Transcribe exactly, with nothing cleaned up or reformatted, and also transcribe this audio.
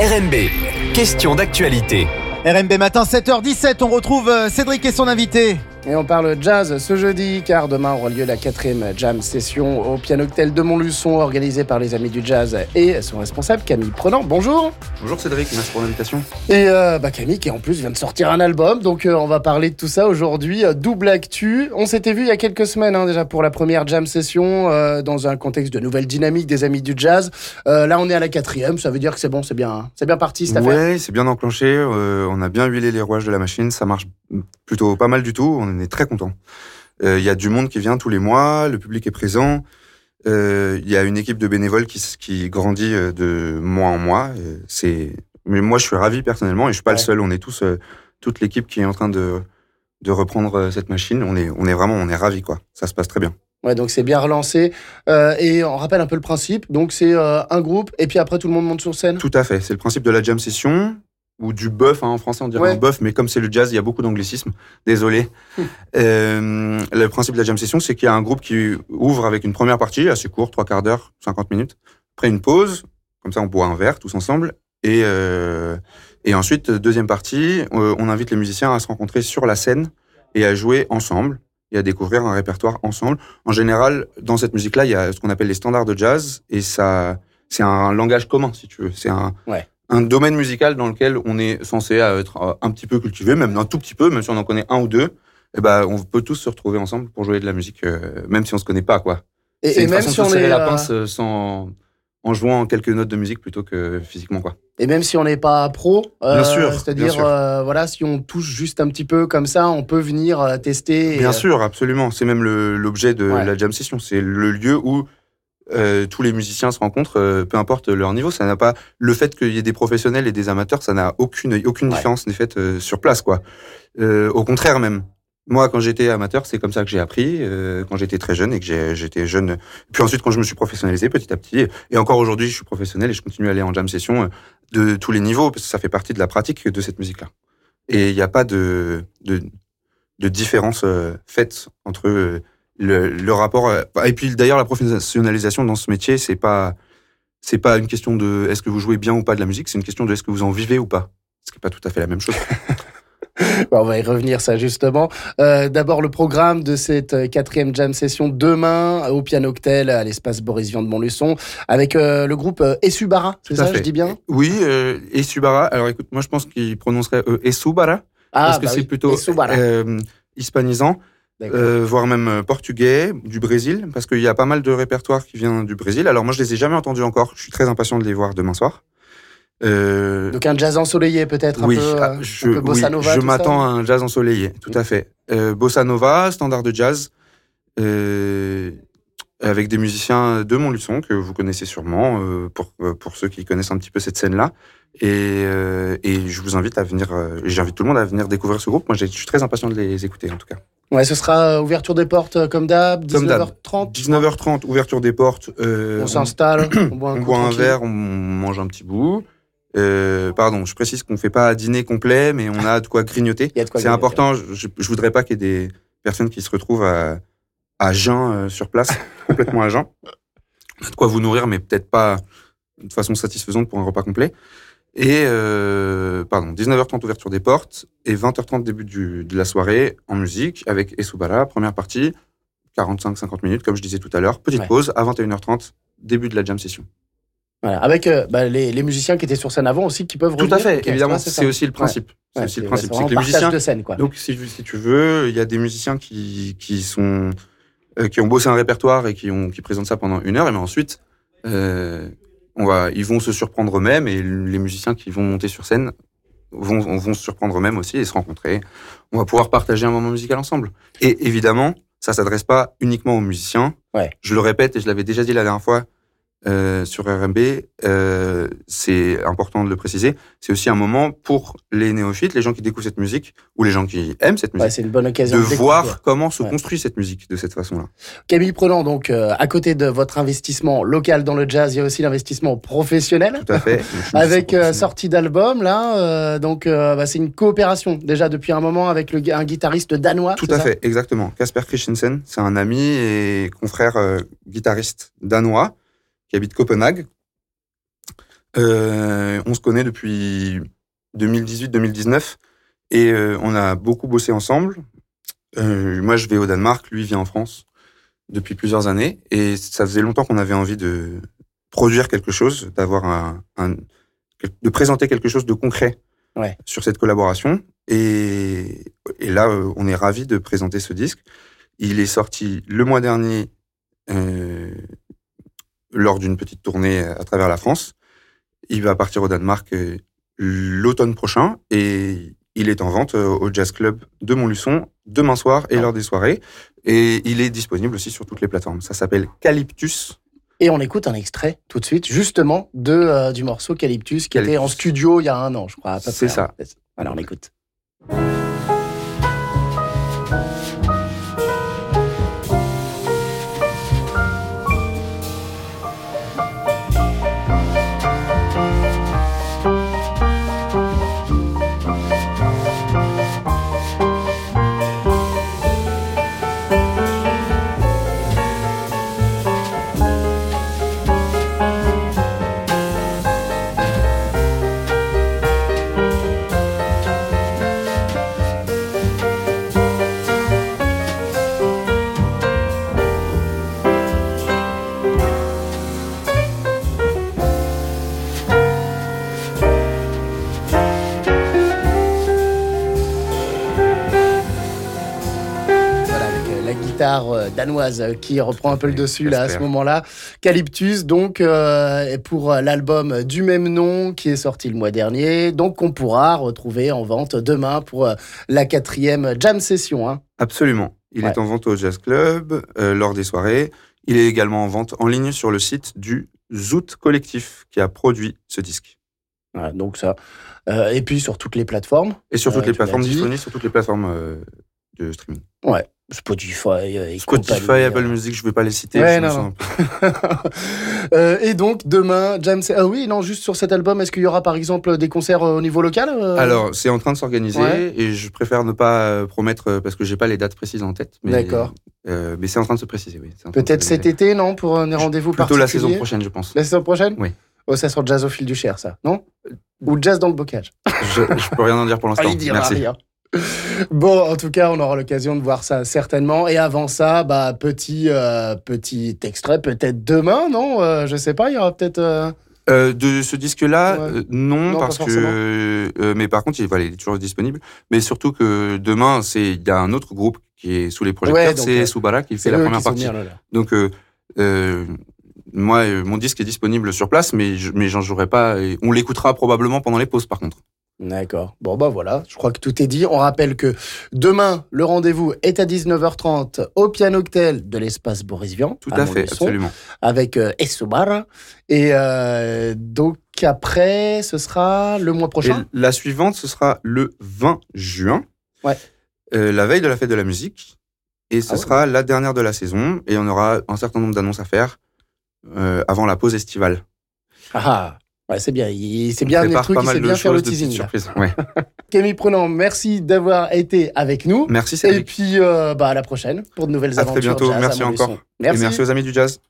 R M B, question d'actualité. R M B matin, sept heures dix-sept, on retrouve Cédric et son invité. Et on parle jazz ce jeudi, car demain aura lieu la quatrième jam session au Pianoctel de Montluçon, organisée par les Amis du Jazz et son responsable Camille Prenant. Bonjour. Bonjour Cédric, merci pour l'invitation. Et euh, bah Camille qui en plus vient de sortir un album, donc euh, on va parler de tout ça aujourd'hui. Double actu, on s'était vu il y a quelques semaines hein, déjà pour la première jam session euh, dans un contexte de nouvelle dynamique des Amis du Jazz. Euh, là on est à la quatrième, ça veut dire que c'est bon, c'est bien, c'est bien parti cette affaire. Ouais, c'est bien enclenché, euh, on a bien huilé les rouages de la machine, ça marche plutôt pas mal du tout, on est très content. Il euh, y a du monde qui vient tous les mois, le public est présent, il euh, y a une équipe de bénévoles qui, qui grandit de mois en mois. C'est... Mais moi, je suis ravi personnellement et je suis pas ouais. le seul. On est tous, euh, toute l'équipe qui est en train de, de reprendre cette machine. On est, on est vraiment, on est ravis, quoi. Ça se passe très bien. Ouais, donc c'est bien relancé. Euh, et on rappelle un peu le principe. Donc c'est euh, un groupe et puis après tout le monde monte sur scène. Tout à fait. C'est le principe de la jam session. Ou du bœuf, hein, en français on dirait ouais. un bœuf, mais comme c'est le jazz, il y a beaucoup d'anglicisme. Désolé. Hum. Euh, le principe de la jam session, c'est qu'il y a un groupe qui ouvre avec une première partie, assez courte, trois quarts d'heure, cinquante minutes. Après une pause, comme ça on boit un verre tous ensemble. Et, euh, et ensuite, deuxième partie, euh, on invite les musiciens à se rencontrer sur la scène et à jouer ensemble et à découvrir un répertoire ensemble. En général, dans cette musique-là, il y a ce qu'on appelle les standards de jazz et ça, c'est un langage commun, si tu veux. C'est un... Ouais. un domaine musical dans lequel on est censé être un petit peu cultivé, même un tout petit peu, même si on en connaît un ou deux, et ben on peut tous se retrouver ensemble pour jouer de la musique, euh, même si on se connaît pas, quoi. Et, c'est et une même façon si de se on serrer est la euh... pince sans, en jouant quelques notes de musique plutôt que physiquement, quoi. Et même si on n'est pas pro, euh, bien sûr, c'est-à-dire, bien sûr. Euh, voilà, si on touche juste un petit peu comme ça, on peut venir euh, tester. Et... Bien sûr, absolument. C'est même le, l'objet de ouais. la jam session. C'est le lieu où Euh, tous les musiciens se rencontrent, euh, peu importe leur niveau. Ça n'a pas le fait qu'il y ait des professionnels et des amateurs, ça n'a aucune aucune ouais. différence n'est faite euh, sur place, quoi. Euh, au contraire même. Moi, quand j'étais amateur, c'est comme ça que j'ai appris. Euh, quand j'étais très jeune et que j'ai, j'étais jeune. Puis ensuite, quand je me suis professionnalisé petit à petit, et encore aujourd'hui, je suis professionnel et je continue à aller en jam session de tous les niveaux parce que ça fait partie de la pratique de cette musique-là. Et il n'y a pas de de, de différence euh, faite entre euh, Le, le rapport et puis d'ailleurs la professionnalisation dans ce métier c'est pas c'est pas une question de est-ce que vous jouez bien ou pas de la musique, c'est une question de est-ce que vous en vivez ou pas, ce qui est pas tout à fait la même chose. On va y revenir ça justement. Euh, d'abord le programme de cette quatrième jam session demain au Pianoctel à l'espace Boris Vian de Montluçon avec euh, le groupe euh, Esubara, c'est tout ça, je dis bien? Oui, euh, Esubara. Alors écoute, moi je pense qu'il prononcerait euh, Esubara ah, parce que bah c'est oui. plutôt euh, hispanisant. Euh, voire même portugais, du Brésil, parce qu'il y a pas mal de répertoires qui viennent du Brésil. Alors moi, je les ai jamais entendus encore. Je suis très impatient de les voir demain soir. Euh... Donc un jazz ensoleillé peut-être, oui, un peu, ah, je, un peu bossa nova. Oui, je tout m'attends ça, à un jazz ensoleillé, tout à fait. Euh, bossa nova, standard de jazz, euh, avec des musiciens de Montluçon que vous connaissez sûrement, euh, pour pour ceux qui connaissent un petit peu cette scène-là. Et, euh, et je vous invite à venir, euh, j'invite tout le monde à venir découvrir ce groupe. Moi, je suis très impatient de les écouter, en tout cas. Ouais, ce sera ouverture des portes comme d'hab, dix-neuf heures trente. dix-neuf heures trente, ouverture des portes. Euh, on s'installe, on, on boit un, on boit un verre, on mange un petit bout. Euh, pardon, je précise qu'on ne fait pas dîner complet, mais on a de quoi grignoter. de quoi C'est grignoter. Important, je ne voudrais pas qu'il y ait des personnes qui se retrouvent à, à jeun euh, sur place, complètement à jeun. On a de quoi vous nourrir, mais peut-être pas de façon satisfaisante pour un repas complet. Et, euh, pardon, dix-neuf heures trente, ouverture des portes, et vingt heures trente, début du, de la soirée, en musique, avec Esubara, première partie, quarante-cinq à cinquante minutes, comme je disais tout à l'heure, petite ouais. pause, à vingt et une heures trente, début de la jam session. Voilà, avec euh, bah, les, les musiciens qui étaient sur scène avant aussi, qui peuvent revenir. Tout à fait, okay, évidemment, c'est, c'est aussi le principe. Ouais. C'est ouais, aussi c'est, le principe, ouais, c'est que les musiciens... de scène, quoi. Donc, si, si tu veux, il y a des musiciens qui, qui sont... Euh, qui ont bossé un répertoire et qui, ont, qui présentent ça pendant une heure, et mais ensuite... Euh, On va, ils vont se surprendre eux-mêmes et les musiciens qui vont monter sur scène vont, vont se surprendre eux-mêmes aussi et se rencontrer. On va pouvoir partager un moment musical ensemble. Et évidemment, ça s'adresse pas uniquement aux musiciens. Ouais. Je le répète et je l'avais déjà dit la dernière fois euh, sur R M B, euh, c'est important de le préciser, c'est aussi un moment pour les néophytes, les gens qui découvrent cette musique ou les gens qui aiment cette musique, ouais, c'est une bonne occasion de, de voir comment se ouais. construit cette musique de cette façon-là. Camille Prenant, donc euh, à côté de votre investissement local dans le jazz, il y a aussi l'investissement professionnel. Tout à fait. Avec euh, sortie d'album là, euh, donc euh, bah, c'est une coopération déjà depuis un moment avec le, un guitariste danois. Tout à ça fait, exactement. Kasper Christensen, c'est un ami et confrère euh, guitariste danois qui habite Copenhague. Euh, on se connaît depuis deux mille dix-huit deux mille dix-neuf et euh, on a beaucoup bossé ensemble. Euh, moi, je vais au Danemark, lui vient en France depuis plusieurs années et ça faisait longtemps qu'on avait envie de produire quelque chose, d'avoir un, un de présenter quelque chose de concret ouais. sur cette collaboration. Et, et là, euh, on est ravis de présenter ce disque. Il est sorti le mois dernier euh, lors d'une petite tournée à travers la France. Il va partir au Danemark euh, l'automne prochain et il est en vente euh, au Jazz Club de Montluçon demain soir et lors des soirées. Et il est disponible aussi sur toutes les plateformes. Ça s'appelle Calyptus. Et on écoute un extrait tout de suite, justement, de, euh, du morceau Calyptus, qui Calyptus. était en studio il y a un an, je crois. À peu C'est près, ça. Hein. Alors, on écoute. Danoise qui reprend un peu le dessus là, à ce moment-là. Calyptus, donc, euh, pour l'album du même nom qui est sorti le mois dernier, donc qu'on pourra retrouver en vente demain pour euh, la quatrième jam session. Hein. Absolument. Il ouais. est en vente au Jazz Club euh, lors des soirées. Il est également en vente en ligne sur le site du Zoot Collectif qui a produit ce disque. Ouais, donc ça. Euh, et puis sur toutes les plateformes. Et sur toutes euh, les plateformes disponibles, sur toutes les plateformes euh, de streaming. Ouais. Spotify et Spotify, compagnie. Apple Music, je ne vais pas les citer. Ouais, non, non. euh, et donc, demain, Jam... Ah oui, non, juste sur cet album, est-ce qu'il y aura par exemple des concerts au niveau local euh... Alors, c'est en train de s'organiser ouais. et je préfère ne pas promettre parce que je n'ai pas les dates précises en tête. Mais, D'accord. Euh, mais c'est en train de se préciser, oui. Peut-être cet été, non, pour un rendez-vous Plutôt particuliers. la saison prochaine, je pense. La saison prochaine ? Oui. Oh, ça sera Jazz au fil du Cher, ça, non ? Ou Jazz dans le bocage ? Je ne peux rien en dire pour l'instant. Ah, il dira Merci. Rien. Bon, en tout cas, on aura l'occasion de voir ça certainement. Et avant ça, bah, petit, euh, petit extrait, peut-être demain, non euh, je sais pas, il y aura peut-être... Euh... Euh, de ce disque-là, ouais. euh, non, non, parce que... Euh, mais par contre, il, voilà, il est toujours disponible. Mais surtout que demain, il y a un autre groupe qui est sous les projecteurs, ouais, c'est euh, Subara qui fait la première partie. Bien, là, là. Donc... Euh, euh, moi, euh, mon disque est disponible sur place, mais, je, mais j'en jouerai pas. Et on l'écoutera probablement pendant les pauses, par contre. D'accord. Bon, bah voilà, je crois que tout est dit. On rappelle que demain, le rendez-vous est à dix-neuf heures trente au Pianoctel de l'espace Boris Vian. Tout à, à fait, absolument. Avec euh, Essobara. Et euh, donc, après, ce sera le mois prochain. Et la suivante, ce sera le vingt juin. Ouais. Euh, la veille de la fête de la musique. Et ce ah ouais. sera la dernière de la saison. Et on aura un certain nombre d'annonces à faire. Euh, avant la pause estivale. Ah, ouais, c'est bien. Il, c'est bien des trucs, il sait bien faire le teasing. Ouais. Camille Prenant, merci d'avoir été avec nous. Merci, Cédric. Et puis, euh, bah, à la prochaine pour de nouvelles à aventures. À très bientôt. Jazz merci à encore. Merci. Et merci aux amis du jazz.